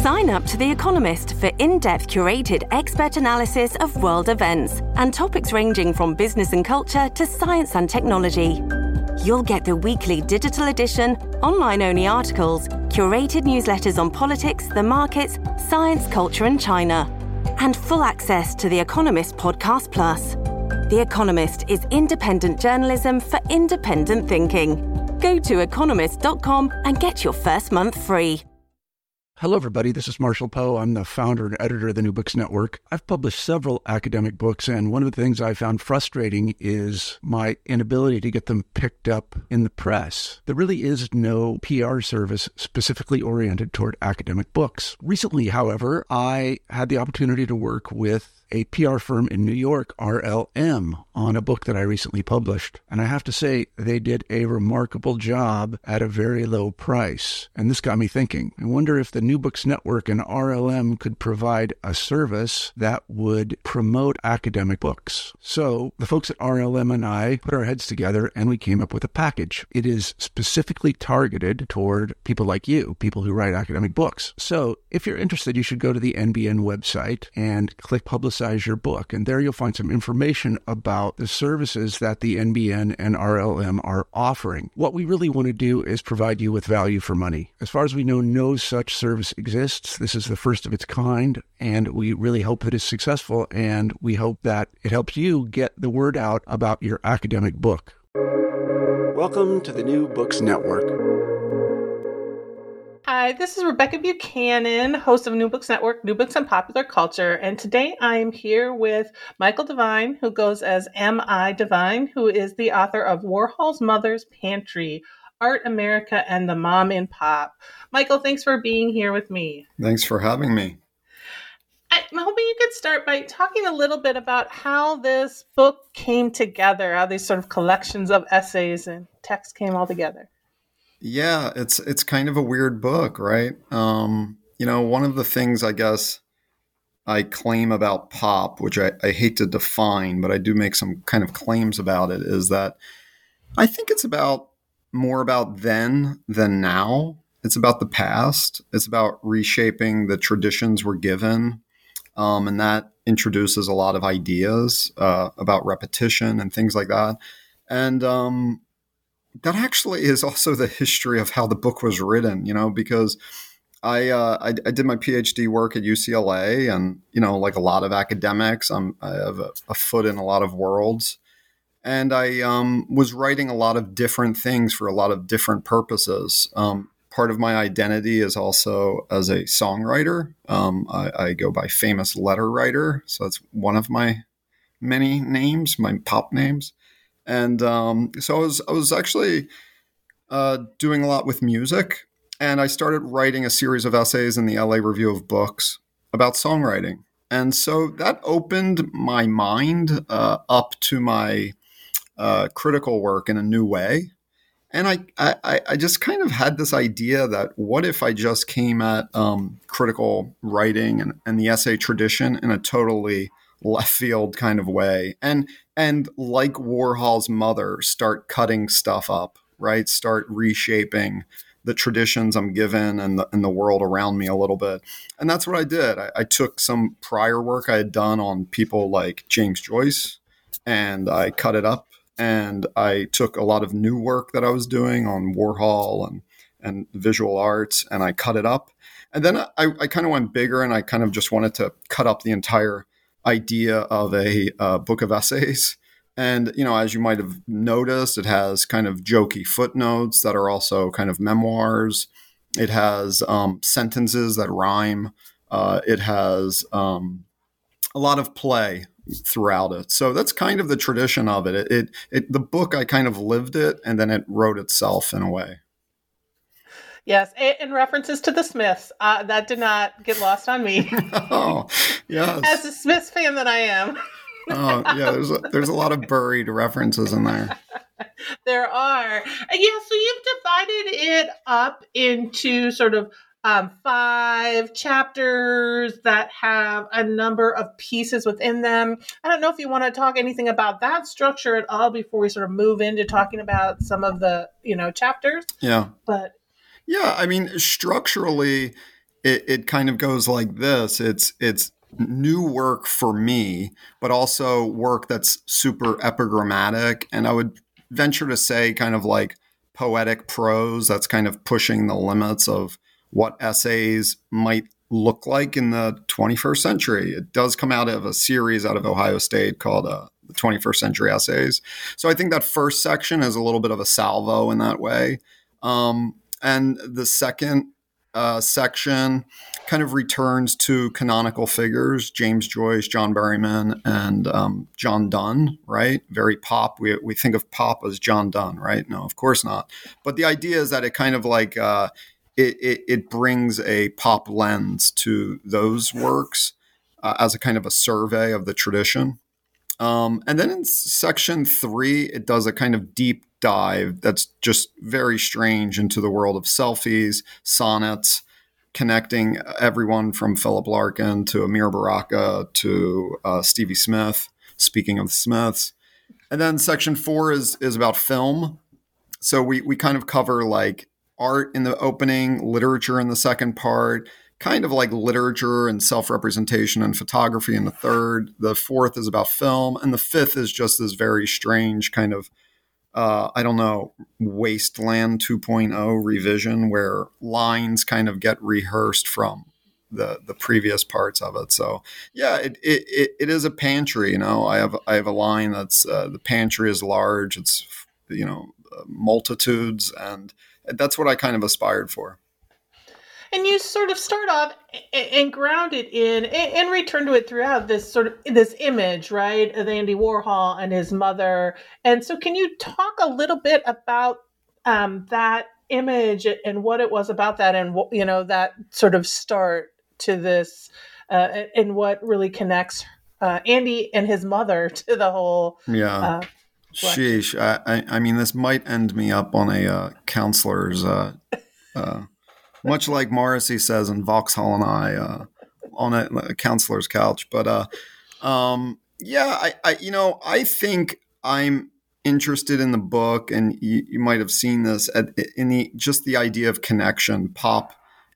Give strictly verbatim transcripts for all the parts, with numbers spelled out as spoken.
Sign up to The Economist for in-depth curated expert analysis of world events and topics ranging from business and culture to science and technology. You'll get the weekly digital edition, online-only articles, curated newsletters on politics, the markets, science, culture and China, and full access to The Economist Podcast Plus. The Economist is independent journalism for independent thinking. Go to economist dot com and get your first month free. Hello, everybody. This is Marshall Poe. I'm the founder and editor of the New Books Network. I've published several academic books, and one of the things I found frustrating is my inability to get them picked up in the press. There really is no P R service specifically oriented toward academic books. Recently, however, I had the opportunity to work with a P R firm in New York, R L M, on a book that I recently published. And I have to say, they did a remarkable job at a very low price. And this got me thinking. I wonder if the New Books Network and R L M could provide a service that would promote academic books. So the folks at R L M and I put our heads together and we came up with a package. It is specifically targeted toward people like you, people who write academic books. So if you're interested, you should go to the N B N website and click Publicize your book. And there you'll find some information about the services that the N B N and R L M are offering. What we really want to do is provide you with value for money. As far as we know, no such service exists. This is the first of its kind, and we really hope that it's successful, and we hope that it helps you get the word out about your academic book. Welcome to the New Books Network. Hi, this is Rebecca Buchanan, host of New Books Network, New Books and Popular Culture. And today I am here with Michael Devine, who goes as M I Devine, who is the author of Warhol's Mother's Pantry, Art, America, and the Mom in Pop. Michael, thanks for being here with me. Thanks for having me. I'm hoping you could start by talking a little bit about how this book came together, how these sort of collections of essays and texts came all together. Yeah, it's it's kind of a weird book, right? Um, you know, one of the things I guess I claim about pop, which I, I hate to define, but I do make some kind of claims about it, is that I think it's about more about then than now. It's about the past. It's about reshaping the traditions we're given. Um, and that introduces a lot of ideas uh, about repetition and things like that. And um that actually is also the history of how the book was written, you know, because I, uh, I I did my PhD work at U C L A, and, you know, like a lot of academics, I'm, I have a, a foot in a lot of worlds. And I um, was writing a lot of different things for a lot of different purposes. Um, part of my identity is also as a songwriter. Um, I, I go by Famous Letter Writer. So that's one of my many names, my pop names. And um, so I was I was actually uh, doing a lot with music, and I started writing a series of essays in the L A Review of Books about songwriting. And so that opened my mind uh, up to my uh, critical work in a new way. And I, I, I just kind of had this idea that what if I just came at um, critical writing and, and the essay tradition in a totally left field kind of way, and and like Warhol's mother, start cutting stuff up, right? Start reshaping the traditions I'm given and the and the world around me a little bit. And that's what I did. I, I took some prior work I had done on people like James Joyce, and I cut it up. And I took a lot of new work that I was doing on Warhol and and visual arts, and I cut it up. And then I, I kind of went bigger, and I kind of just wanted to cut up the entire idea of a uh, book of essays. And, you know, as you might have noticed, it has kind of jokey footnotes that are also kind of memoirs. It has um, sentences that rhyme. Uh, it has um, a lot of play throughout it. So that's kind of the tradition of it. It, it, it. The book, I kind of lived it, and then it wrote itself in a way. Yes, and references to the Smiths. Uh, that did not get lost on me. Oh, yes. As a Smiths fan that I am. Oh, yeah, there's a, there's a lot of buried references in there. There are. Yeah, so you've divided it up into sort of um, five chapters that have a number of pieces within them. I don't know if you want to talk anything about that structure at all before we sort of move into talking about some of the, you know, chapters. Yeah. But yeah, I mean, structurally, it, it kind of goes like this. It's it's new work for me, but also work that's super epigrammatic. And I would venture to say kind of like poetic prose that's kind of pushing the limits of what essays might look like in the twenty-first century. It does come out of a series out of Ohio State called uh, the twenty-first Century Essays. So I think that first section is a little bit of a salvo in that way. Um, and the second uh, section kind of returns to canonical figures, James Joyce, John Berryman, and um, John Donne, right? Very pop. We we think of pop as John Donne, right? No, of course not. But the idea is that it kind of like, uh, it, it, it brings a pop lens to those works uh, as a kind of a survey of the tradition. Um, and then in section three, it does a kind of deep dive that's just very strange into the world of selfies, sonnets, connecting everyone from Philip Larkin to Amir Baraka to uh, Stevie Smith, speaking of the Smiths. And then section four is is about film. So we we kind of cover like art in the opening, literature in the second part, kind of like literature and self-representation and photography in the third. The fourth is about film. And the fifth is just this very strange kind of, uh, I don't know, Wasteland two point oh revision where lines kind of get rehearsed from the the previous parts of it. So yeah, it it, it, it is a pantry. You know, I have I have a line that's uh, the pantry is large. It's, you know, multitudes, and that's what I kind of aspired for. And you sort of start off and ground it in and return to it throughout this sort of this image, right, of Andy Warhol and his mother. And so can you talk a little bit about um, that image and what it was about that and, what, you know, that sort of start to this uh, and what really connects uh, Andy and his mother to the whole yeah. Uh, Sheesh. I, I, I mean, this might end me up on a uh, counselor's uh, uh much like Morrissey says in Vauxhall and I, uh, on a, a counselor's couch. But uh, um, yeah, I, I, you know, I think I'm interested in the book, and you, you might have seen this at, in the just the idea of connection, pop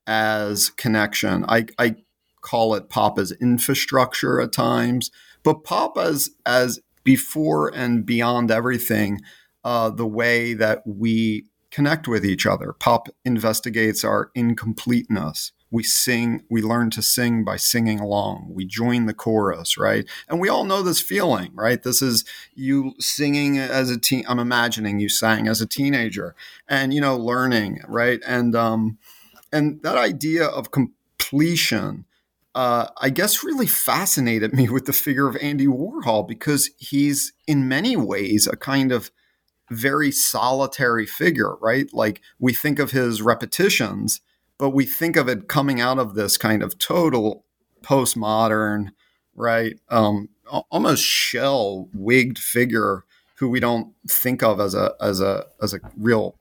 as connection. I, I call it pop as infrastructure at times, but pop as as before and beyond everything, uh, the way that we connect with each other. Pop investigates our incompleteness. We sing, we learn to sing by singing along. We join the chorus, right? And we all know this feeling, right? This is you singing as a teen. I'm imagining you sang as a teenager and, you know, learning, right? And, um, and that idea of completion, uh, I guess really fascinated me with the figure of Andy Warhol, because he's in many ways a kind of very solitary figure, right? Like we think of his repetitions, but we think of it coming out of this kind of total postmodern, right? Um, almost shell wigged figure who we don't think of as a as a as a real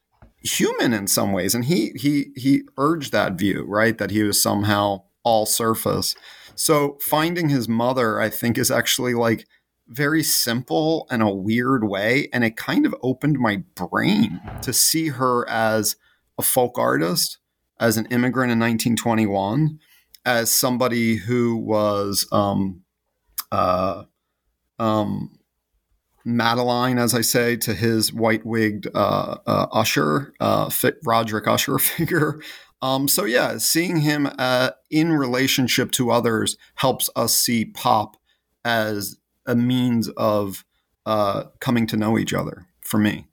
human in some ways. And he he he urged that view, right? That he was somehow all surface. So finding his mother, I think, is actually like very simple in a weird way. And it kind of opened my brain to see her as a folk artist, as an immigrant in nineteen twenty-one, as somebody who was um, uh, um, Madeline, as I say, to his white-wigged uh, uh, Usher, uh, Roderick Usher figure. Um, so yeah, seeing him uh, in relationship to others helps us see pop as a means of uh, coming to know each other for me.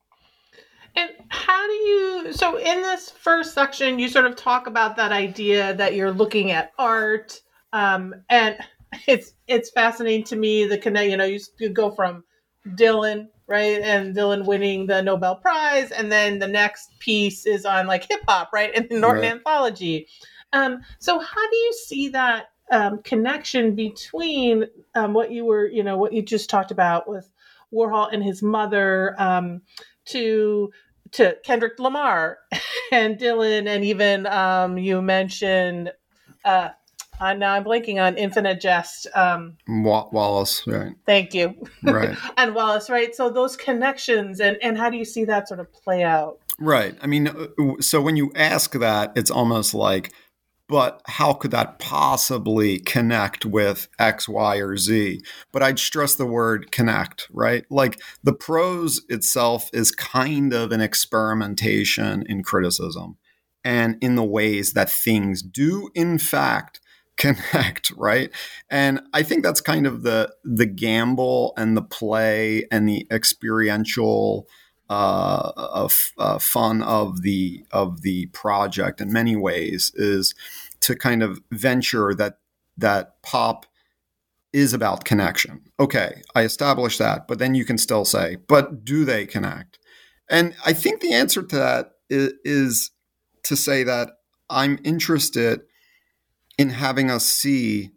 And how do you, so in this first section, you sort of talk about that idea that you're looking at art. Um, and it's, it's fascinating to me, the connect, you know, you, you go from Dylan, right? And Dylan winning the Nobel Prize. And then the next piece is on like hip hop, right? And the Norton right. Anthology. Um, so how do you see that Um, connection between um, what you were, you know, what you just talked about with Warhol and his mother, um, to to Kendrick Lamar and Dylan, and even um, you mentioned. Uh, uh, now I'm blanking on Infinite Jest. Um, Wallace, right? Thank you. Right. And Wallace, right? So those connections, and and how do you see that sort of play out? Right. I mean, so when you ask that, it's almost like, but how could that possibly connect with X, Y, or Z? But I'd stress the word connect, right? Like the prose itself is kind of an experimentation in criticism and in the ways that things do, in fact, connect, right? And I think that's kind of the the gamble and the play and the experiential uh, of uh, fun of the of the project in many ways, is to kind of venture that that pop is about connection. Okay, I established that, but then you can still say, but do they connect? And I think the answer to that is, is to say that I'm interested in having us see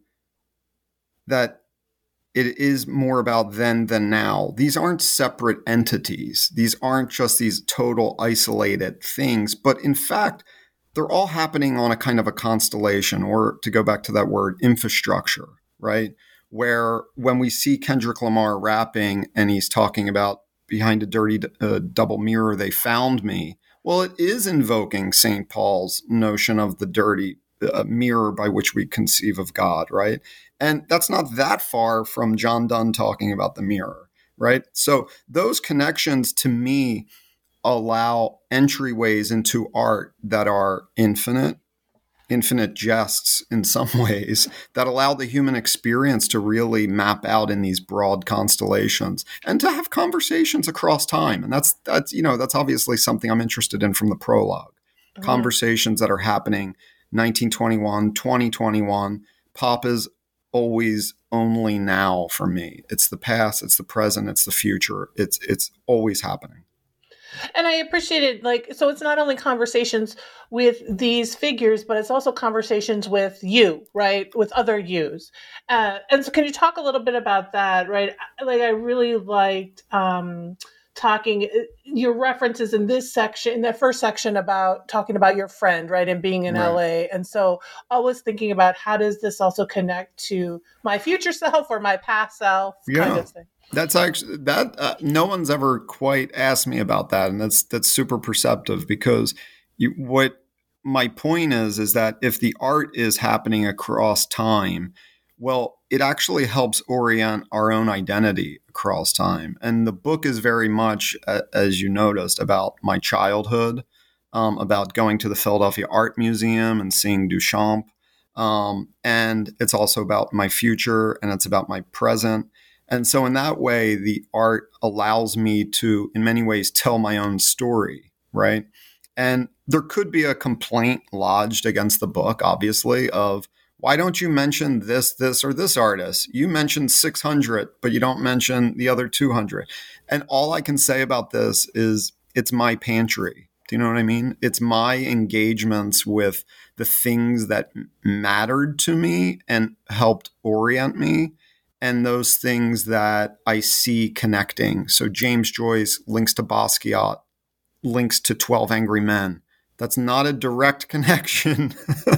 that it is more about then than now. These aren't separate entities. These aren't just these total isolated things, but in fact, they're all happening on a kind of a constellation, or to go back to that word, infrastructure, right? Where when we see Kendrick Lamar rapping and he's talking about behind a dirty uh, double mirror, they found me. Well, it is invoking Saint Paul's notion of the dirty uh, mirror by which we conceive of God, right? And that's not that far from John Donne talking about the mirror, right? So those connections to me allow entryways into art that are infinite, infinite jests in some ways, that allow the human experience to really map out in these broad constellations and to have conversations across time. And that's, that's you know, that's obviously something I'm interested in from the prologue. Mm-hmm. Conversations that are happening nineteen twenty-one, twenty twenty-one. Pop is always only now for me. It's the past, it's the present, it's the future. It's it's always happening. And I appreciate it. Like, so it's not only conversations with these figures, but it's also conversations with you, right? With other yous. Uh, and so can you talk a little bit about that, right? Like, I really liked um, talking, your references in this section, in that first section about talking about your friend, right? And being in right. L A. And so I was thinking about how does this also connect to my future self or my past self yeah. kind of thing. That's actually that uh, no one's ever quite asked me about that, and that's that's super perceptive, because you, what my point is is that if the art is happening across time, well, it actually helps orient our own identity across time. And the book is very much, uh, as you noticed, about my childhood, um, about going to the Philadelphia Art Museum and seeing Duchamp, um, and it's also about my future, and it's about my present. And so in that way, the art allows me to, in many ways, tell my own story, right? And there could be a complaint lodged against the book, obviously, of why don't you mention this, this, or this artist? You mentioned six hundred, but you don't mention the other two hundred. And all I can say about this is it's my pantry. Do you know what I mean? It's my engagements with the things that mattered to me and helped orient me, and those things that I see connecting. So James Joyce links to Basquiat, links to twelve Angry Men. That's not a direct connection,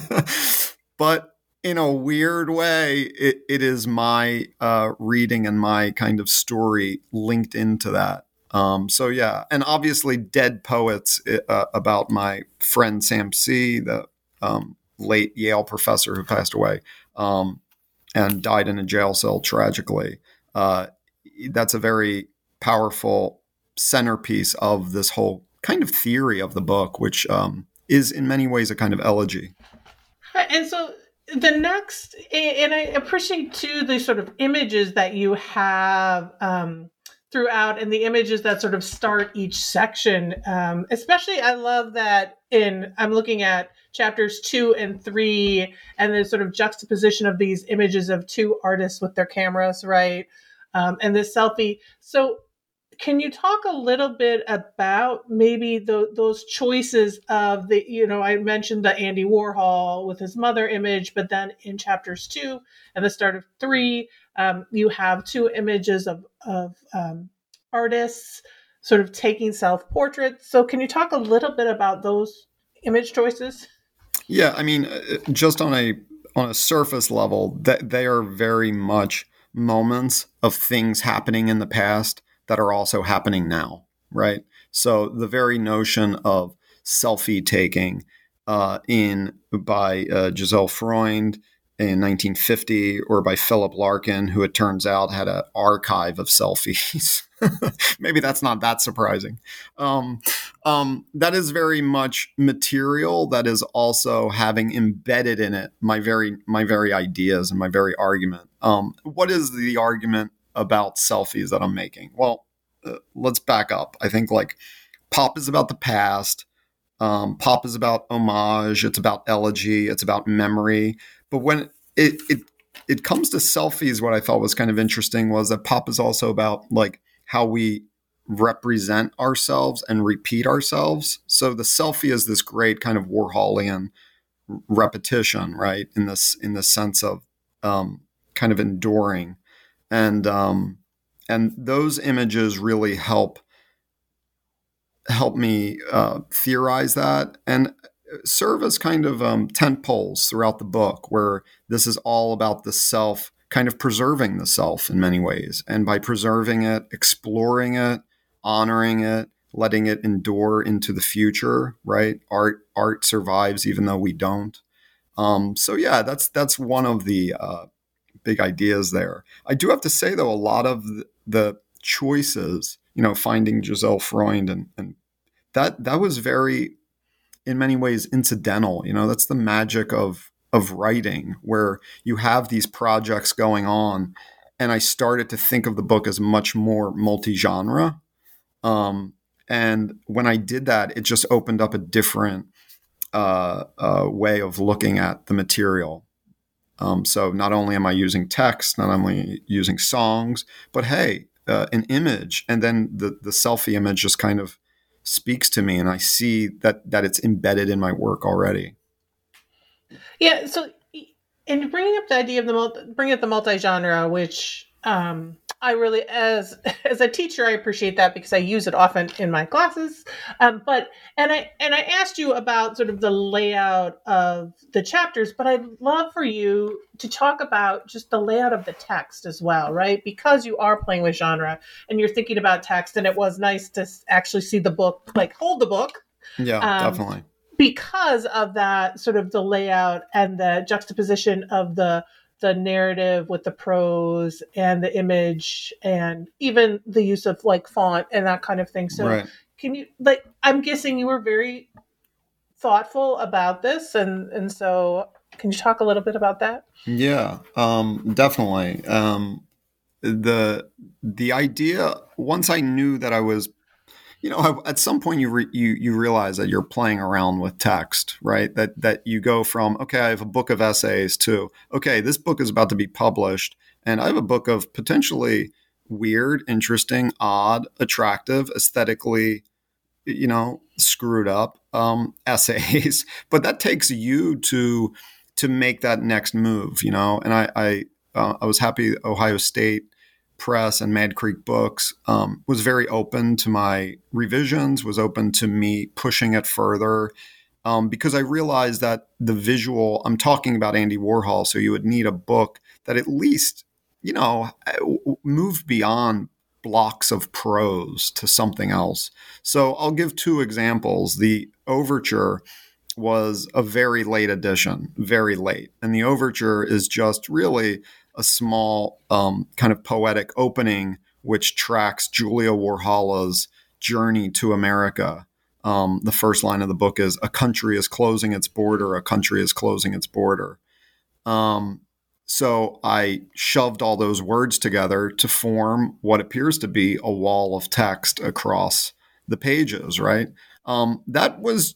but in a weird way, it, it is my uh, reading and my kind of story linked into that. Um, so yeah, and obviously Dead Poets uh, about my friend Sam C., the um, late Yale professor who passed away. Um, and died in a jail cell tragically. Uh, that's a very powerful centerpiece of this whole kind of theory of the book, which um, is in many ways a kind of elegy. And so the next, and I appreciate too the sort of images that you have um, throughout, and the images that sort of start each section. Um, especially, I love that in, I'm looking at chapters two and three, and the sort of juxtaposition of these images of two artists with their cameras, right? Um, and this selfie. So can you talk a little bit about maybe the, those choices of the, you know, I mentioned the Andy Warhol with his mother image, but then in chapters two and the start of three, um, you have two images of, of um, artists sort of taking self-portraits. So can you talk a little bit about those image choices? Yeah, I mean, just on a on a surface level, that they are very much moments of things happening in the past that are also happening now, right? So the very notion of selfie taking uh, in by uh, Giselle Freund in nineteen fifty, or by Philip Larkin, who it turns out had an archive of selfies. Maybe that's not that surprising. Um, um, that is very much material that is also having embedded in it my very my very ideas and my very argument. Um, what is the argument about selfies that I'm making? Well, uh, let's back up. I think like pop is about the past. Um, pop is about homage. It's about elegy. It's about memory. But when it it it comes to selfies, what I thought was kind of interesting was that pop is also about like how we represent ourselves and repeat ourselves. So the selfie is this great kind of Warholian repetition, right? In this in the sense of um, kind of enduring, and um, and those images really help help me uh, theorize that and serve as kind of um, tent poles throughout the book, where this is all about the self, kind of preserving the self in many ways. And by preserving it, exploring it, honoring it, letting it endure into the future, right? Art art survives even though we don't. Um, so yeah, that's that's one of the uh, big ideas there. I do have to say, though, a lot of the, the choices, you know, finding Giselle Freund and, and that that was very, in many ways, incidental. You know, that's the magic of of writing, where you have these projects going on, and I started to think of the book as much more multi-genre. Um, and when I did that, it just opened up a different uh, uh, way of looking at the material. Um, so not only am I using text, not only using songs, but hey, uh, an image, and then the the selfie image just kind of speaks to me, and I see that that it's embedded in my work already. Yeah. So, in bringing up the idea of the multi, bringing up the multi-genre, which um, I really, as as a teacher, I appreciate that because I use it often in my classes. Um, but and I and I asked you about sort of the layout of the chapters, but I'd love for you to talk about just the layout of the text as well, right? Because you are playing with genre and you're thinking about text, and it was nice to actually see the book, like hold the book. Yeah, um, definitely. Because of that sort of the layout and the juxtaposition of the the narrative with the prose and the image, and even the use of like font and that kind of thing. So right. Can you, like, I'm guessing you were very thoughtful about this. And, and so can you talk a little bit about that? Yeah, um, definitely. Um, the, the idea, once I knew that I was, you know, at some point you re, you you realize that you're playing around with text, right? That that you go from, okay, I have a book of essays, to, okay, this book is about to be published, and I have a book of potentially weird, interesting, odd, attractive, aesthetically, you know, screwed up um, essays. But that takes you to to make that next move, you know. And I I, uh, I was happy Ohio State Press and Mad Creek Books um, was very open to my revisions, was open to me pushing it further, um, because I realized that the visual, I'm talking about Andy Warhol, so you would need a book that at least, you know, moved beyond blocks of prose to something else. So I'll give two examples. The Overture was a very late edition, very late. And the Overture is just really a small um, kind of poetic opening which tracks Julia Warhola's journey to America. Um, the first line of the book is, "A country is closing its border, a country is closing its border." Um, so I shoved all those words together to form what appears to be a wall of text across the pages, right? Um, that was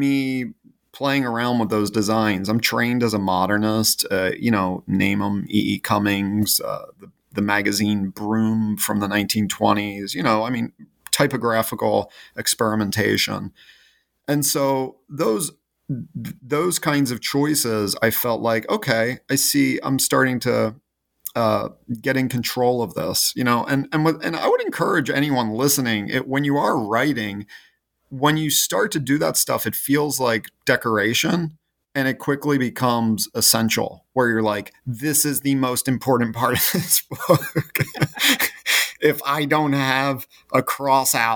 me playing around with those designs. I'm trained as a modernist, uh, you know, name them, E E. Cummings, uh, the, the magazine Broom from the nineteen twenties, you know, I mean, typographical experimentation. And so those those kinds of choices, I felt like, okay, I see, I'm starting to uh, get in control of this, you know, and and with, and I would encourage anyone listening, it, when you are writing, when you start to do that stuff, it feels like decoration, and it quickly becomes essential, where you're like, this is the most important part of this book. If I don't have a cross out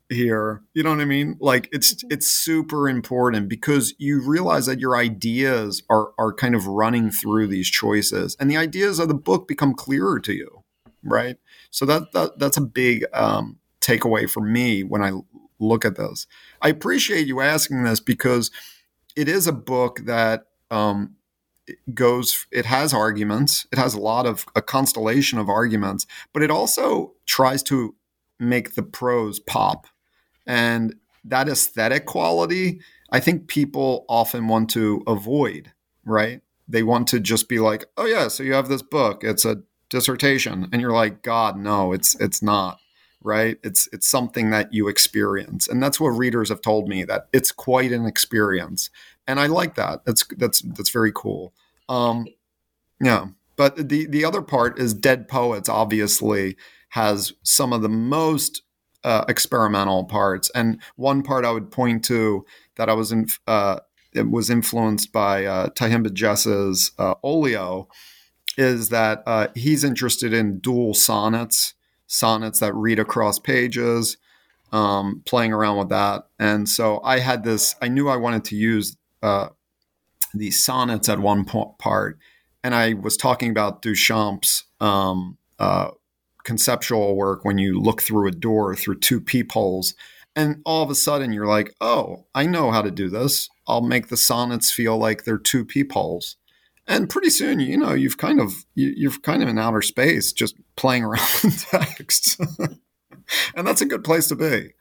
here. You know what I mean? Like it's it's super important because you realize that your ideas are are kind of running through these choices, and the ideas of the book become clearer to you, right? So that, that that's a big um, takeaway for me when I look at this. I appreciate you asking this because it is a book that um, goes. It has arguments. It has a lot of a constellation of arguments, but it also tries to make the prose pop. And that aesthetic quality, I think people often want to avoid, right? They want to just be like, oh yeah, so you have this book, it's a dissertation. And you're like, God, no, it's it's not, right? It's it's something that you experience. And that's what readers have told me, that it's quite an experience. And I like that. That's that's that's very cool. Um, yeah. But the, the other part is Dead Poets obviously has some of the most Uh, experimental parts, and one part I would point to that I was in, uh, it was influenced by uh, Tahimba Jess's uh, Olio, is that uh, he's interested in dual sonnets, sonnets that read across pages, um, playing around with that. And so I had this. I knew I wanted to use uh, these sonnets at one po- part, and I was talking about Duchamp's Um, uh, conceptual work when you look through a door through two peepholes, and all of a sudden you're like, oh, I know how to do this. I'll make the sonnets feel like they're two peepholes. And pretty soon, you know, you've kind of, you, you're kind of in outer space just playing around with text. And that's a good place to be.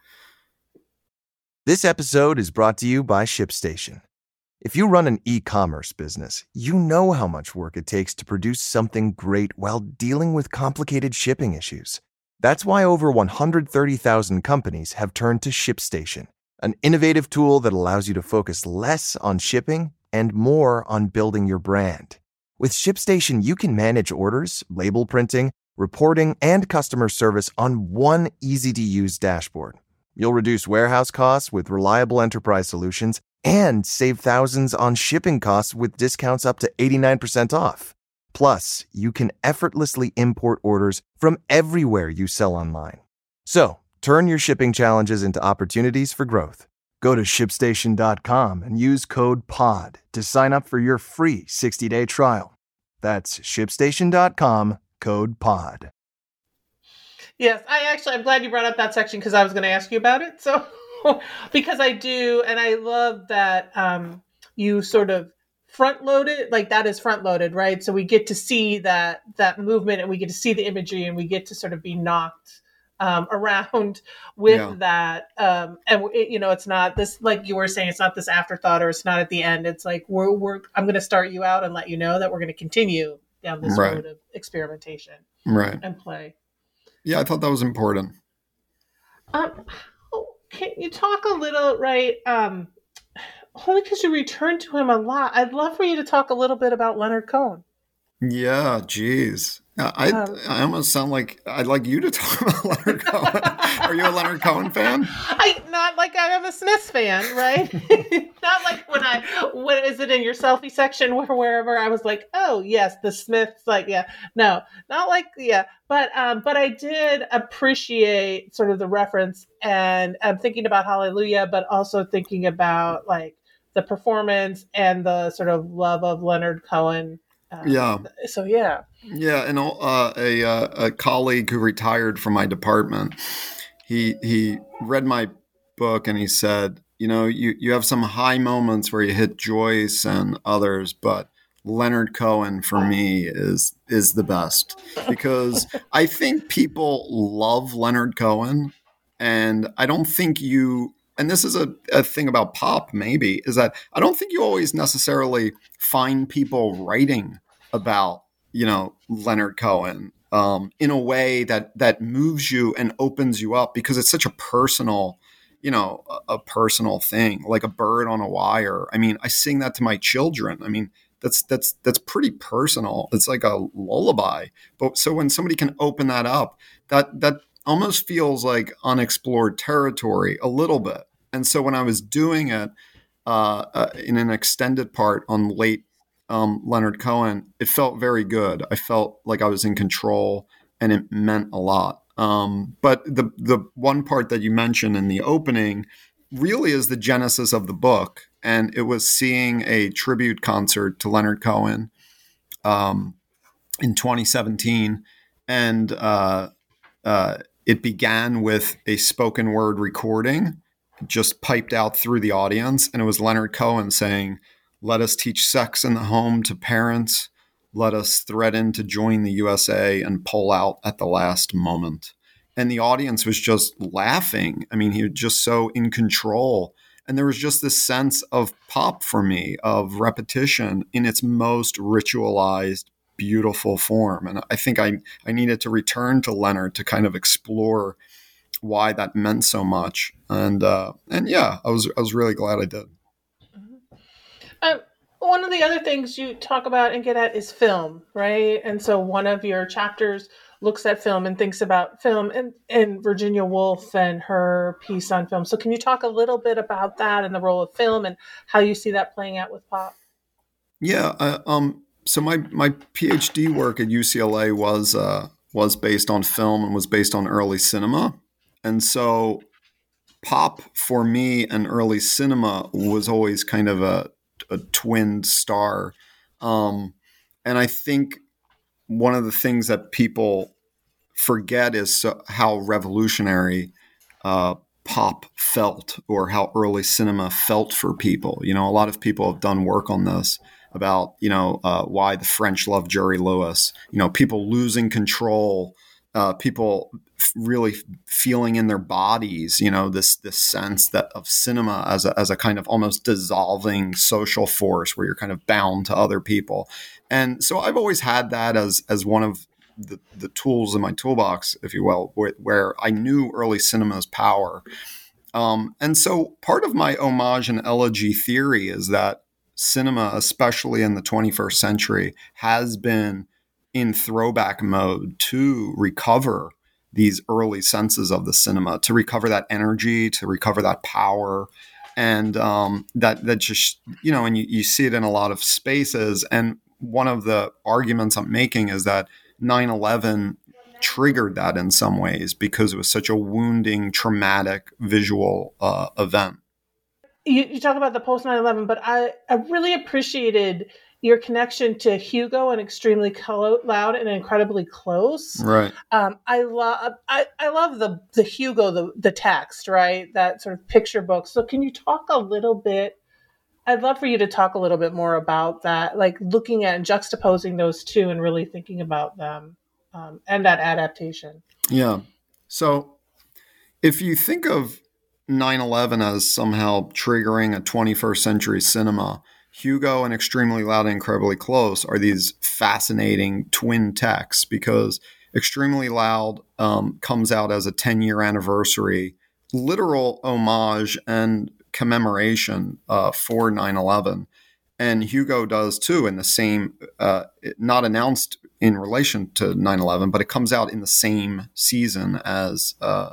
This episode is brought to you by ShipStation. If you run an e-commerce business, you know how much work it takes to produce something great while dealing with complicated shipping issues. That's why over one hundred thirty thousand companies have turned to ShipStation, an innovative tool that allows you to focus less on shipping and more on building your brand. With ShipStation, you can manage orders, label printing, reporting, and customer service on one easy-to-use dashboard. You'll reduce warehouse costs with reliable enterprise solutions and save thousands on shipping costs with discounts up to eighty-nine percent off. Plus, you can effortlessly import orders from everywhere you sell online. So, turn your shipping challenges into opportunities for growth. Go to ship station dot com and use code P O D to sign up for your free sixty-day trial. That's ship station dot com, code P O D. Yes, I actually, I'm glad you brought up that section because I was going to ask you about it. So, because I do, and I love that um, you sort of front load it, like that is front loaded, right? So we get to see that that movement, and we get to see the imagery, and we get to sort of be knocked um, around with yeah. that. Um, and it, you know, it's not this, like you were saying, it's not this afterthought, or it's not at the end. It's like we're we're I'm going to start you out and let you know that we're going to continue down this right. road of experimentation, right, and play. Yeah, I thought that was important. Um, can you talk a little, right? Um, only because you return to him a lot. I'd love for you to talk a little bit about Leonard Cohen. Yeah, geez. I um, I almost sound like I'd like you to talk about Leonard Cohen. Are you a Leonard Cohen fan? I not like I am a Smiths fan, right? Not like when I what is it in your selfie section or wherever I was like, oh yes, the Smiths, like yeah. No, not like yeah. But um, but I did appreciate sort of the reference, and I'm thinking about Hallelujah, but also thinking about like the performance and the sort of love of Leonard Cohen. Uh, yeah. So yeah. Yeah, and uh, a uh, a colleague who retired from my department, he he read my book and he said, you know, you, you have some high moments where you hit Joyce and others, but Leonard Cohen for me is is the best, because I think people love Leonard Cohen, and I don't think you. And this is a, a thing about pop, maybe, is that I don't think you always necessarily find people writing about, you know, Leonard Cohen um, in a way that that moves you and opens you up, because it's such a personal, you know, a, a personal thing, like a bird on a wire. I mean, I sing that to my children. I mean, that's that's that's pretty personal. It's like a lullaby. But so when somebody can open that up, that that almost feels like unexplored territory a little bit. And so when I was doing it uh, uh, in an extended part on late um, Leonard Cohen, it felt very good. I felt like I was in control, and it meant a lot. Um, but the the one part that you mentioned in the opening really is the genesis of the book. And it was seeing a tribute concert to Leonard Cohen um, in twenty seventeen. And uh, uh, it began with a spoken word recording just piped out through the audience. And it was Leonard Cohen saying, "Let us teach sex in the home to parents. Let us threaten to join the U S A and pull out at the last moment." And the audience was just laughing. I mean, he was just so in control. And there was just this sense of pop for me, of repetition in its most ritualized, beautiful form. And I think I, I needed to return to Leonard to kind of explore why that meant so much. And uh, and yeah, I was I was really glad I did. Um, one of the other things you talk about and get at is film, right? And so one of your chapters looks at film and thinks about film, and, and Virginia Woolf and her piece on film. So can you talk a little bit about that and the role of film and how you see that playing out with pop? Yeah. Uh, um. So my my PhD work at U C L A was uh, was based on film and was based on early cinema, and so pop for me and early cinema was always kind of a, a twin star. Um, and I think one of the things that people forget is so, how revolutionary uh, pop felt, or how early cinema felt for people. You know, a lot of people have done work on this about, you know, uh, why the French love Jerry Lewis, you know, people losing control, uh, people f- really f- feeling in their bodies, you know, this this sense that of cinema as a, as a kind of almost dissolving social force where you're kind of bound to other people. And so I've always had that as as one of the, the tools in my toolbox, if you will, where, where I knew early cinema's power. Um, and so part of my homage and elegy theory is that cinema, especially in the twenty-first century, has been in throwback mode to recover these early senses of the cinema, to recover that energy, to recover that power. And um, that that just, you know, and you, you see it in a lot of spaces. And one of the arguments I'm making is that nine eleven triggered that in some ways because it was such a wounding, traumatic visual uh, event. You, you talk about the post nine eleven, but I, I really appreciated your connection to Hugo and Extremely Clo- Loud and Incredibly Close. Right. Um, I love I, I love the the Hugo the the text, right? That sort of picture book. So can you talk a little bit? I'd love for you to talk a little bit more about that, like looking at and juxtaposing those two and really thinking about them um, and that adaptation. Yeah. So if you think of nine eleven as somehow triggering a twenty-first century cinema, Hugo and Extremely Loud and Incredibly Close are these fascinating twin texts, because Extremely Loud um, comes out as a ten-year anniversary, literal homage and commemoration uh, for nine eleven. And Hugo does too, in the same, uh, not announced in relation to nine eleven, but it comes out in the same season as uh,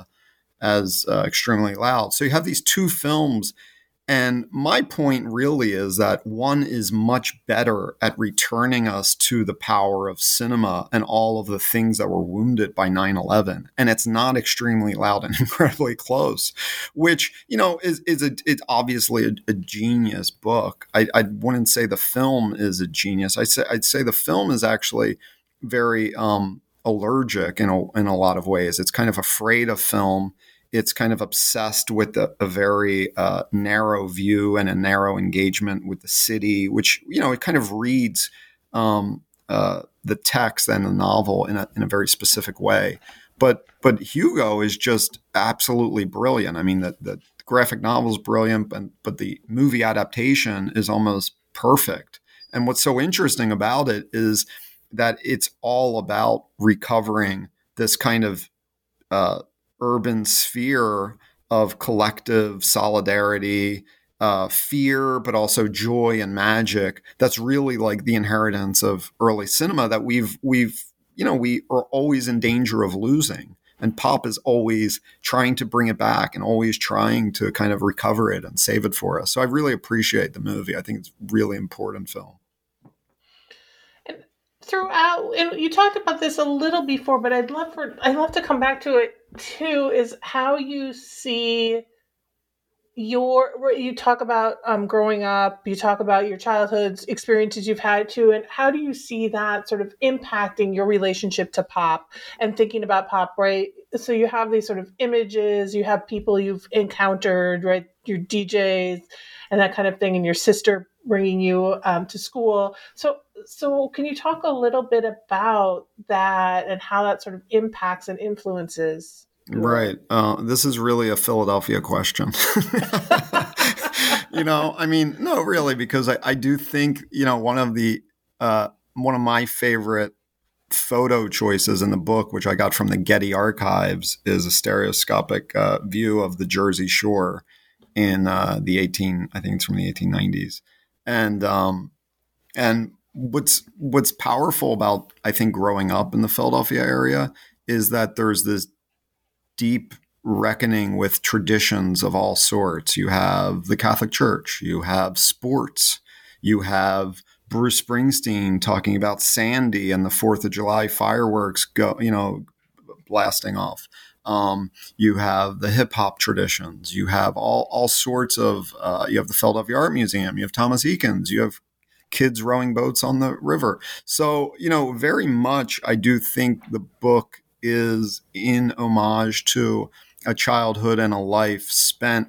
as uh, Extremely Loud. So you have these two films. And my point really is that one is much better at returning us to the power of cinema and all of the things that were wounded by nine eleven. And it's not Extremely Loud and Incredibly Close, which, you know, is, is a, it's obviously a, a genius book. I, I wouldn't say the film is a genius. I'd say, I'd say the film is actually very um, allergic in a, in a lot of ways. It's kind of afraid of film. It's kind of obsessed with a, a very uh, narrow view and a narrow engagement with the city, which, you know, it kind of reads um, uh, the text and the novel in a, in a very specific way. But but Hugo is just absolutely brilliant. I mean, the, the graphic novel is brilliant, but, but the movie adaptation is almost perfect. And what's so interesting about it is that it's all about recovering this kind of uh, urban sphere of collective solidarity, uh, fear, but also joy and magic. That's really like the inheritance of early cinema that we've, we've, you know, we are always in danger of losing. And pop is always trying to bring it back and always trying to kind of recover it and save it for us. So I really appreciate the movie. I think it's a really important film. throughout, and you talked about this a little before, but I'd love for I'd love to come back to it too, is how you see your you talk about um, growing up, you talk about your childhood experiences you've had too, and how do you see that sort of impacting your relationship to pop and thinking about pop, right? So you have these sort of images, you have people you've encountered, right? Your D Js and that kind of thing, and your sister bringing you um, to school. So, so can you talk a little bit about that and how that sort of impacts and influences? Right. Uh, this is really a Philadelphia question. you know, I mean, no, really, because I, I do think, you know, one of the, uh, one of my favorite photo choices in the book, which I got from the Getty Archives, is a stereoscopic uh, view of the Jersey Shore in uh, the eighteen, I think it's from the eighteen nineties. And, um, and what's, what's powerful about, I think, growing up in the Philadelphia area is that there's this deep reckoning with traditions of all sorts. You have the Catholic Church, you have sports, you have Bruce Springsteen talking about Sandy and the Fourth of July fireworks go, you know, blasting off. Um, you have the hip hop traditions. You have all all sorts of. Uh, you have the Philadelphia Art Museum. You have Thomas Eakins. You have kids rowing boats on the river. So, you know, very much, I do think the book is in homage to a childhood and a life spent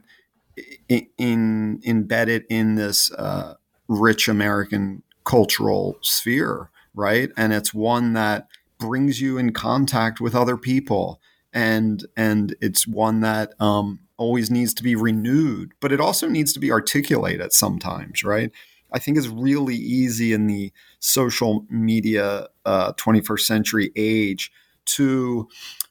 in, in embedded in this uh, rich American cultural sphere, right? And it's one that brings you in contact with other people, and and it's one that um, always needs to be renewed, but it also needs to be articulated sometimes, right? I think it's really easy in the social media uh, twenty-first century age to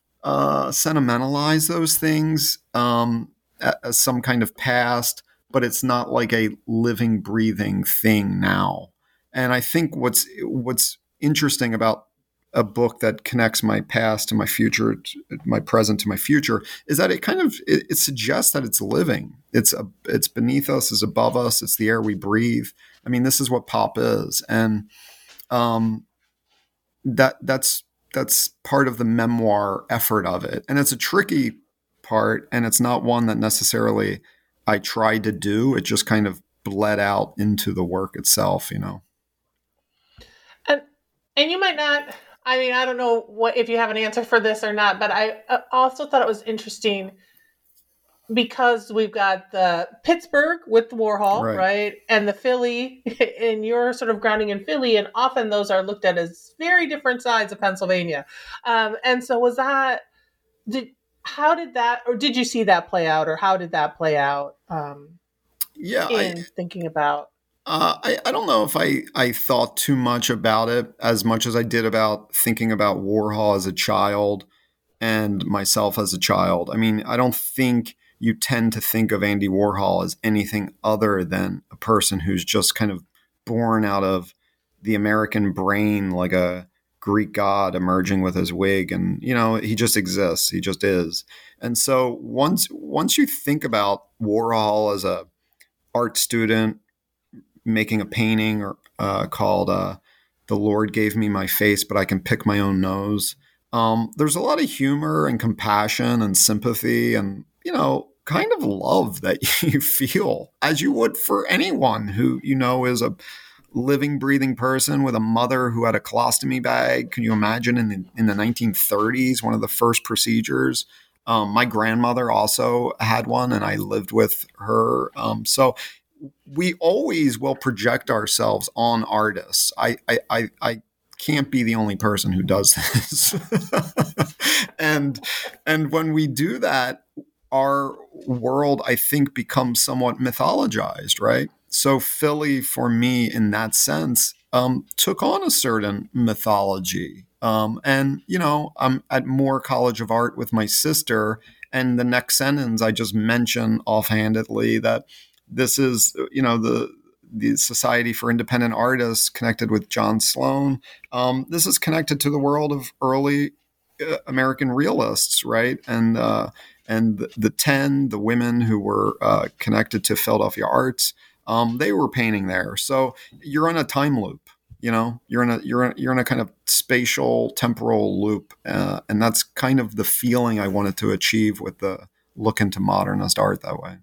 uh, sentimentalize those things um, as some kind of past, but it's not like a living, breathing thing now. And I think what's what's interesting about a book that connects my past to my future, to my present to my future, is that it kind of it, it suggests that it's living. It's a, it's beneath us, it's above us, it's the air we breathe. I mean, this is what pop is, and um, that that's. That's part of the memoir effort of it. And it's a tricky part, and it's not one that necessarily I tried to do. It just kind of bled out into the work itself, you know. And and you might not, I mean, I don't know what if you have an answer for this or not, but I also thought it was interesting because we've got the Pittsburgh with Warhol, right. right? And the Philly, and you're sort of grounding in Philly, and often those are looked at as very different sides of Pennsylvania. Um, and so was that, did, how did that, or did you see that play out, or how did that play out um, yeah, in I, thinking about? Uh, I, I don't know if I, I thought too much about it as much as I did about thinking about Warhol as a child and myself as a child. I mean, I don't think you tend to think of Andy Warhol as anything other than a person who's just kind of born out of the American brain, like a Greek god emerging with his wig. And, you know, he just exists. He just is. And so once, once you think about Warhol as a art student making a painting or uh, called uh, The Lord Gave Me My Face, But I Can Pick My Own Nose, um, there's a lot of humor and compassion and sympathy and, you know, kind of love that you feel as you would for anyone who, you know, is a living, breathing person with a mother who had a colostomy bag. Can you imagine in the, in the nineteen thirties, one of the first procedures? Um, my grandmother also had one, and I lived with her. Um, so we always will project ourselves on artists. I, I, I, I can't be the only person who does this. and, and when we do that, our world, I think, becomes somewhat mythologized, right? So Philly, for me, in that sense, um, took on a certain mythology. Um, and, you know, I'm at Moore College of Art with my sister, and the next sentence I just mention offhandedly that this is, you know, the the Society for Independent Artists connected with John Sloan. Um, this is connected to the world of early uh, American realists, right? And uh, and the, the ten, the women who were uh, connected to Philadelphia Arts, um, they were painting there. So you're on a time loop. You know, you're in a you're in, you're in a kind of spatial temporal loop, uh, and that's kind of the feeling I wanted to achieve with the look into modernist art that way.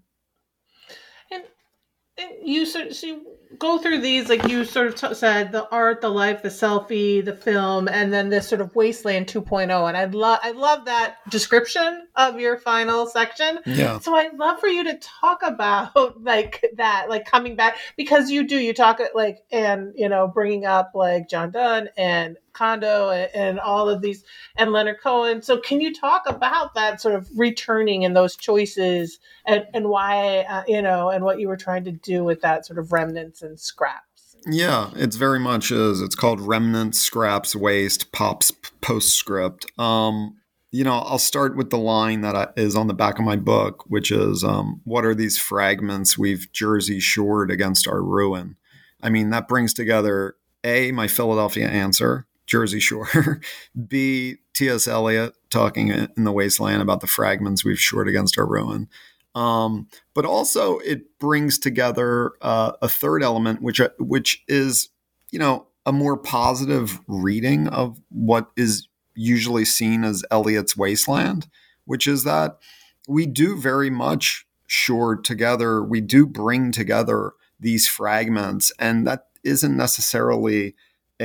And, and you sort of, so you go through these, like you sort of t- said, the art, the life, the selfie, the film, and then this sort of wasteland two point oh. And I love I love that description of your final section. Yeah. So I'd love for you to talk about like that, like coming back, because you do, you talk like, and, you know, bringing up like John Donne and Kondo and, and all of these, and Leonard Cohen. So can you talk about that sort of returning and those choices and, and why, uh, you know, and what you were trying to do with that sort of remnants and scraps? Yeah, it's very much is. It's called Remnants, Scraps, Waste, Pop's Postscript. Um, you know, I'll start with the line that I, is on the back of my book, which is, um, what are these fragments we've Jersey shored against our ruin? I mean, that brings together, A, my Philadelphia answer, Jersey Shore, B, T S Eliot talking in The Wasteland about the fragments we've shored against our ruin. Um, but also it brings together uh, a third element, which which is, you know, a more positive reading of what is usually seen as Eliot's Wasteland, which is that we do very much shore together, we do bring together these fragments, and that isn't necessarily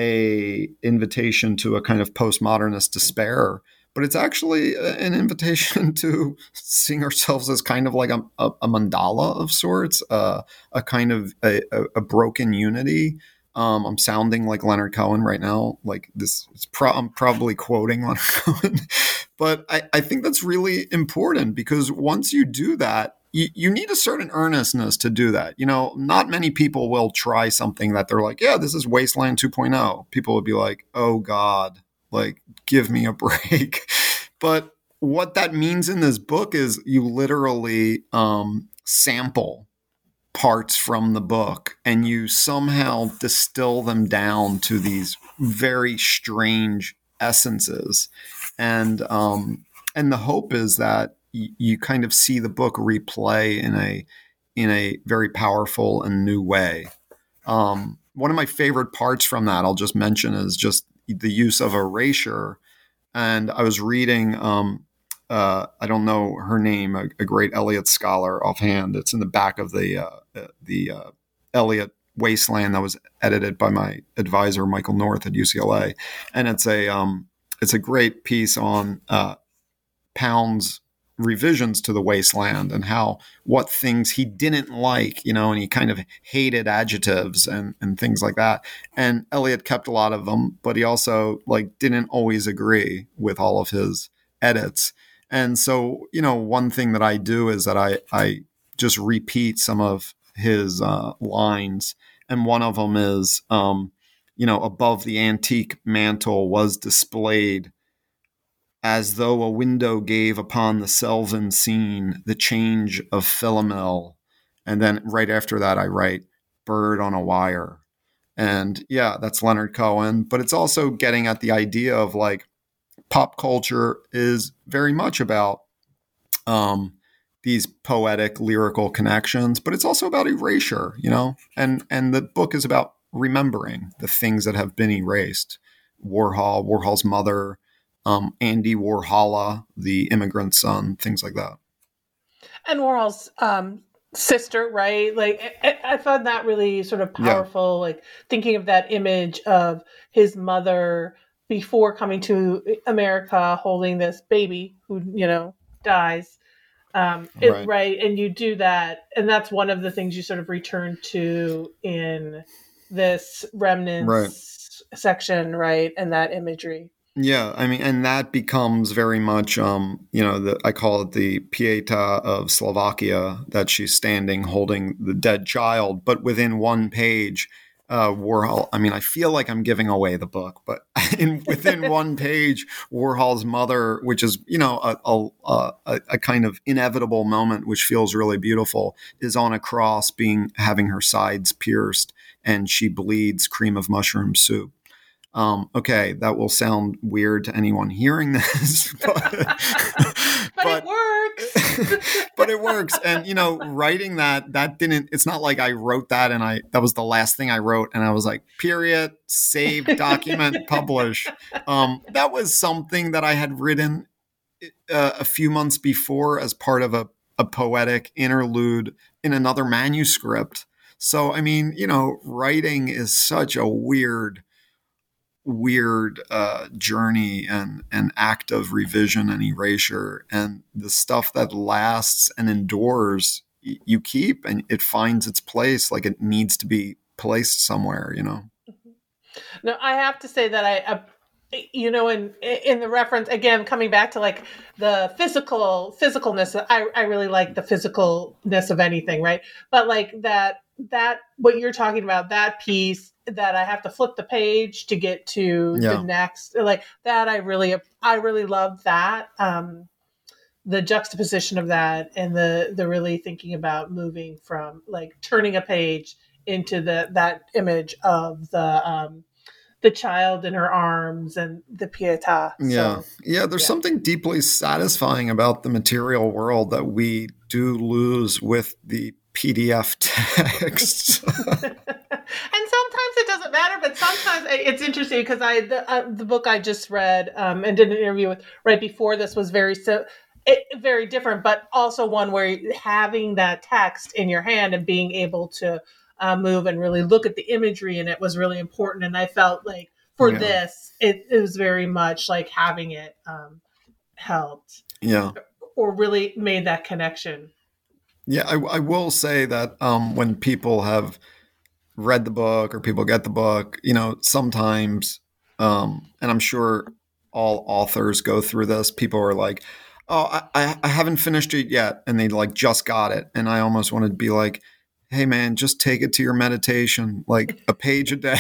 a invitation to a kind of postmodernist despair, but it's actually an invitation to seeing ourselves as kind of like a, a, a mandala of sorts, uh, a kind of a, a broken unity. Um, I'm sounding like Leonard Cohen right now. Like this, it's pro- I'm probably quoting Leonard Cohen, but I, I think that's really important because once you do that, you, you need a certain earnestness to do that. You know, not many people will try something that they're like, yeah, this is Wasteland two point oh. People would be like, oh God, like, give me a break. But what that means in this book is you literally um, sample parts from the book and you somehow distill them down to these very strange essences. And um, and the hope is that y- you kind of see the book replay in a in a very powerful and new way. Um, one of my favorite parts from that, I'll just mention, is just the use of erasure. And I was reading, um, uh, I don't know her name, a, a great Eliot scholar offhand. It's in the back of the uh, the uh, Eliot Wasteland that was edited by my advisor, Michael North at U C L A. And it's a um, it's a great piece on uh, Pound's revisions to the Wasteland and how what things he didn't like, you know, and he kind of hated adjectives and, and things like that. And Eliot kept a lot of them, but he also like didn't always agree with all of his edits. And so, you know, one thing that I do is that I, I just repeat some of his uh, lines. And one of them is, um, you know, above the antique mantle was displayed as though a window gave upon the Selvin scene the change of Philomel. And then right after that, I write bird on a wire. And yeah, that's Leonard Cohen. But it's also getting at the idea of like pop culture is very much about um, these poetic, lyrical connections, but it's also about erasure, you know? And, and the book is about remembering the things that have been erased. Warhol, Warhol's mother, Um, Andy Warhola, the immigrant son, things like that. And Warhol's um, sister, right? Like, I, I found that really sort of powerful, yeah. Like thinking of that image of his mother before coming to America holding this baby who, you know, dies. Um, it, right. right. And you do that. And that's one of the things you sort of return to in this remnants right. section, right? And that imagery. Yeah, I mean, and that becomes very much, um, you know, the, I call it the Pieta of Slovakia, that she's standing holding the dead child. But within one page, uh, Warhol, I mean, I feel like I'm giving away the book, but in, within one page, Warhol's mother, which is, you know, a, a, a, a kind of inevitable moment, which feels really beautiful, is on a cross being having her sides pierced and she bleeds cream of mushroom soup. Um, okay, that will sound weird to anyone hearing this, but, but, but it works. but it works. And, you know, writing that, that didn't, it's not like I wrote that and I, that was the last thing I wrote. And I was like, period, save, document, publish. Um, that was something that I had written uh, a few months before as part of a, a poetic interlude in another manuscript. So, I mean, you know, writing is such a weird, weird uh, journey and an act of revision and erasure, and the stuff that lasts and endures y- you keep, and it finds its place like it needs to be placed somewhere, you know. No, I have to say that I, uh, you know, in in the reference again, coming back to like the physical physicalness, I I really like the physicalness of anything, right? But like that that what you're talking about, that piece that I have to flip the page to get to Yeah. the next, like that, I really I really love that. Um, the juxtaposition of that and the the really thinking about moving from like turning a page into the that image of the um, the child in her arms and the Pietà. Yeah. So, Yeah. There's yeah. something deeply satisfying about the material world that we do lose with the P D F text. And sometimes it doesn't matter, but sometimes it's interesting because I the, uh, the book I just read um, and did an interview with right before this was very so it, very different, but also one where having that text in your hand and being able to uh, move and really look at the imagery in it was really important. And I felt like for Yeah. this, it, it was very much like having it um, helped Yeah. or really made that connection. Yeah. I, I will say that um, when people have read the book or people get the book, you know, sometimes, um, and I'm sure all authors go through this, people are like, oh, I, I haven't finished it yet. And they like just got it. And I almost want to be like, hey man, just take it to your meditation, like a page a day,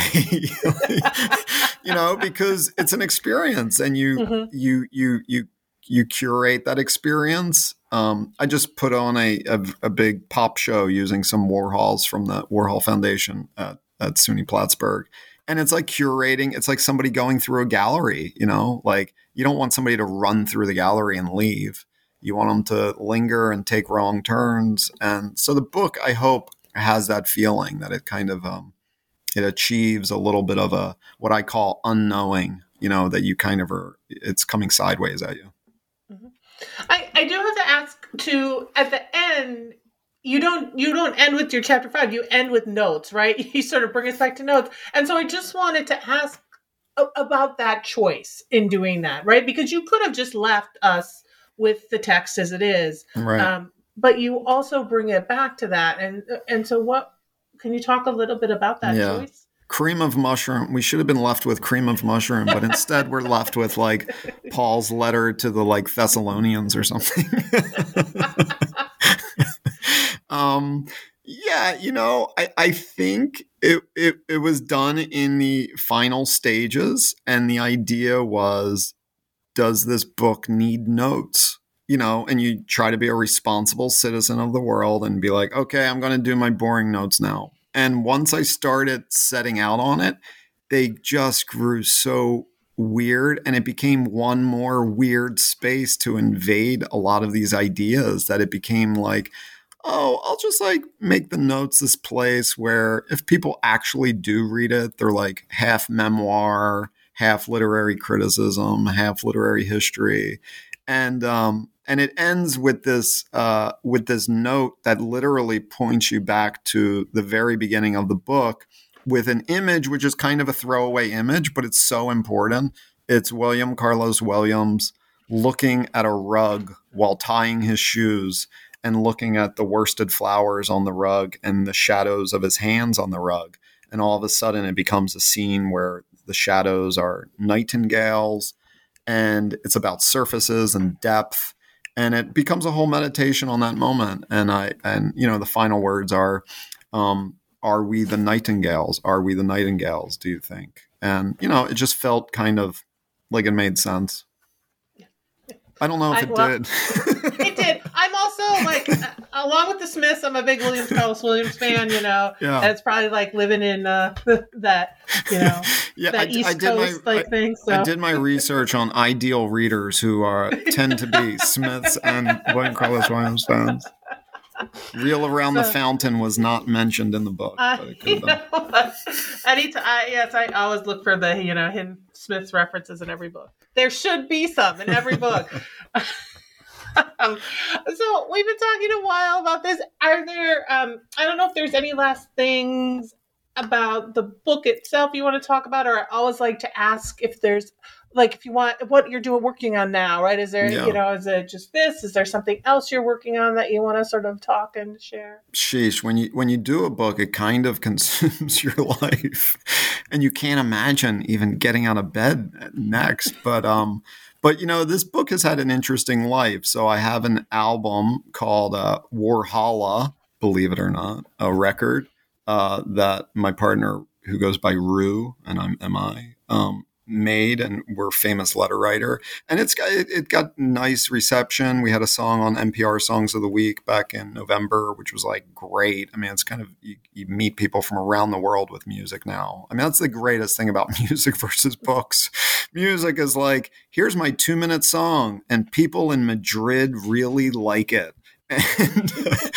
you know, because it's an experience and you, Mhm. you, you, you, you curate that experience. Um, I just put on a, a, a big pop show using some Warhols from the Warhol Foundation at, at SUNY Plattsburgh. And it's like curating. It's like somebody going through a gallery, you know, like you don't want somebody to run through the gallery and leave. You want them to linger and take wrong turns. And so the book, I hope, has that feeling that it kind of, um, it achieves a little bit of a, what I call unknowing, you know, that you kind of are, it's coming sideways at you. I, I do have to ask too, at the end, you don't you don't end with your chapter five, you end with notes, right? You sort of bring us back to notes. And so I just wanted to ask a- about that choice in doing that, right? Because you could have just left us with the text as it is. Right. Um, but you also bring it back to that. And and so what can you talk a little bit about that Yeah. choice? Cream of mushroom. We should have been left with cream of mushroom, but instead we're left with like Paul's letter to the like Thessalonians or something. um, yeah, you know, I, I think it, it it was done in the final stages, and the idea was, does this book need notes? You know, and you try to be a responsible citizen of the world and be like, okay, I'm going to do my boring notes now. And once I started setting out on it, they just grew so weird, and it became one more weird space to invade a lot of these ideas that it became like, oh, I'll just like make the notes this place where if people actually do read it, they're like half memoir, half literary criticism, half literary history. And, um, and it ends with this uh, with this note that literally points you back to the very beginning of the book with an image, which is kind of a throwaway image, but it's so important. It's William Carlos Williams looking at a rug while tying his shoes and looking at the worsted flowers on the rug and the shadows of his hands on the rug. And all of a sudden it becomes a scene where the shadows are nightingales, and it's about surfaces and depth. And it becomes a whole meditation on that moment. And I, and you know, the final words are, um, are we the nightingales? Are we the nightingales, do you think? And, you know, it just felt kind of like it made sense. I don't know if I, it well, did. It did. I'm also like, uh, along with the Smiths, I'm a big Williams Carlos Williams fan. You know, Yeah. and it's probably like living in uh, that, you know, yeah, that I, East I did Coast my, like I, thing. So I did my research on ideal readers who are tend to be Smiths and William Carlos Williams fans. Reel Around so, the Fountain was not mentioned in the book. Uh, But it could have been. Anytime, I, yes, I always look for the, you know, hidden Smiths references in every book. There should be some in every book. um, so we've been talking a while about this. Are there, um, I don't know if there's any last things about the book itself you want to talk about, or I always like to ask if there's, like, if you want, what you're doing, working on now, right? Is there, yeah. you know, is it just this? Is there something else you're working on that you want to sort of talk and share? Sheesh, when you when you do a book, it kind of consumes your life, and you can't imagine even getting out of bed next. But um, but you know, this book has had an interesting life. So I have an album called uh, Warhala, believe it or not, a record uh, that my partner, who goes by Rue, and I'm M I. Um, made, and we're famous letter writer, and it's got it, it got nice reception. We had a song on N P R Songs of the Week back in November, which was like great. I mean, it's kind of you, you meet people from around the world with music now. I mean, that's the greatest thing about music versus books. Music is like, here's my two minute song, and people in Madrid really like it. And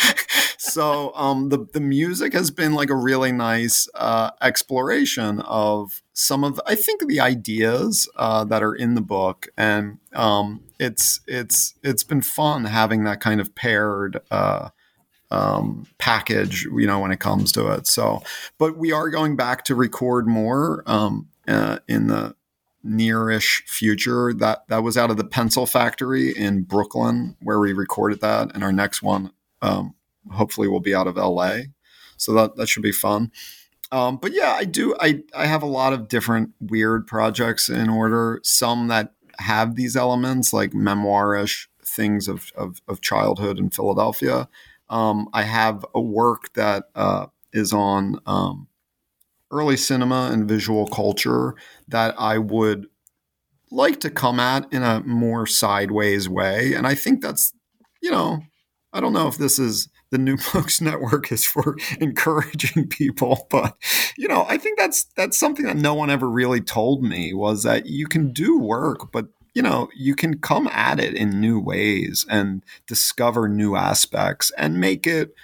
so um, the the music has been like a really nice uh, exploration of some of, I think, the ideas uh, that are in the book, and um, it's it's it's been fun having that kind of paired uh, um, package, you know, when it comes to it. So, but we are going back to record more um, uh, in the nearish future. That that was out of the Pencil Factory in Brooklyn where we recorded that, and our next one um, hopefully will be out of L A. So that that should be fun. Um, but yeah, I do. I I have a lot of different weird projects in order. Some that have these elements, like memoirish things of of, of childhood in Philadelphia. Um, I have a work that uh, is on um, early cinema and visual culture that I would like to come at in a more sideways way. And I think that's, you know, I don't know if this is the New Books Network is for encouraging people, but, you know, I think that's that's something that no one ever really told me, was that you can do work, but, you know, you can come at it in new ways and discover new aspects and make it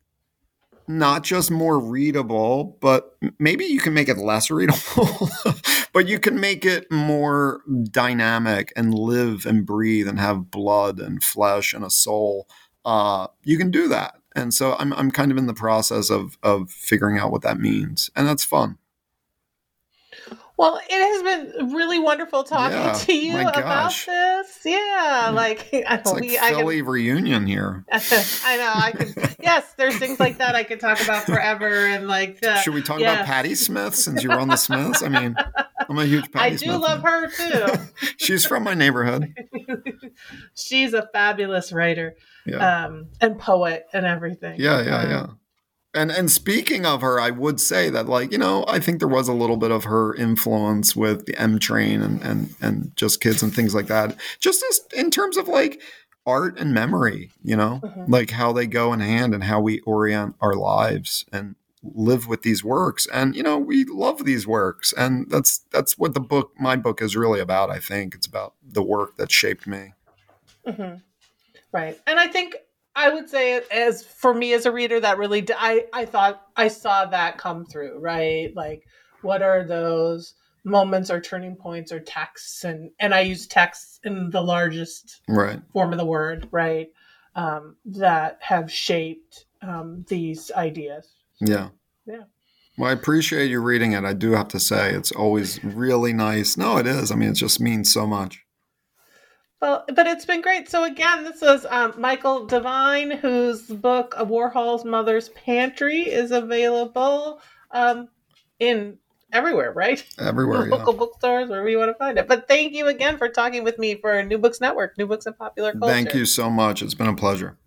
not just more readable, but maybe you can make it less readable, but you can make it more dynamic and live and breathe and have blood and flesh and a soul. Uh, you can do that. And so I'm I'm kind of in the process of of figuring out what that means. And that's fun. Well, it has been really wonderful talking yeah, to you about this. Yeah, like I it's like we, Philly I could, reunion here. I know. I could. Yes, there's things like that I could talk about forever, and like. The, Should we talk yes. about Patti Smith since you were on the Smiths? I mean, I'm a huge Patti I do Smith love fan. her too. She's from my neighborhood. She's a fabulous writer, yeah. um, and poet and everything. Yeah, yeah, um, yeah. And and speaking of her, I would say that, like, you know, I think there was a little bit of her influence with the M Train and and and Just Kids and things like that. Just as in terms of like art and memory, you know, mm-hmm. like how they go in hand and how we orient our lives and live with these works. And, you know, we love these works. And that's that's what the book, my book is really about, I think. It's about the work that shaped me. Mm-hmm. Right. And I think I would say, as for me as a reader, that really, I, I thought I saw that come through, right? Like, what are those moments or turning points or texts? And, and I use texts in the largest right. form of the word, right? Um, that have shaped um, these ideas. Yeah. Yeah. Well, I appreciate you reading it. I do have to say, it's always really nice. No, it is. I mean, it just means so much. Well, but it's been great. So again, this was um, Michael Devine, whose book Warhol's Mother's Pantry is available um, in everywhere, right? Everywhere, local yeah. bookstores, wherever you want to find it. But thank you again for talking with me for New Books Network, New Books and Popular Culture. Thank you so much. It's been a pleasure.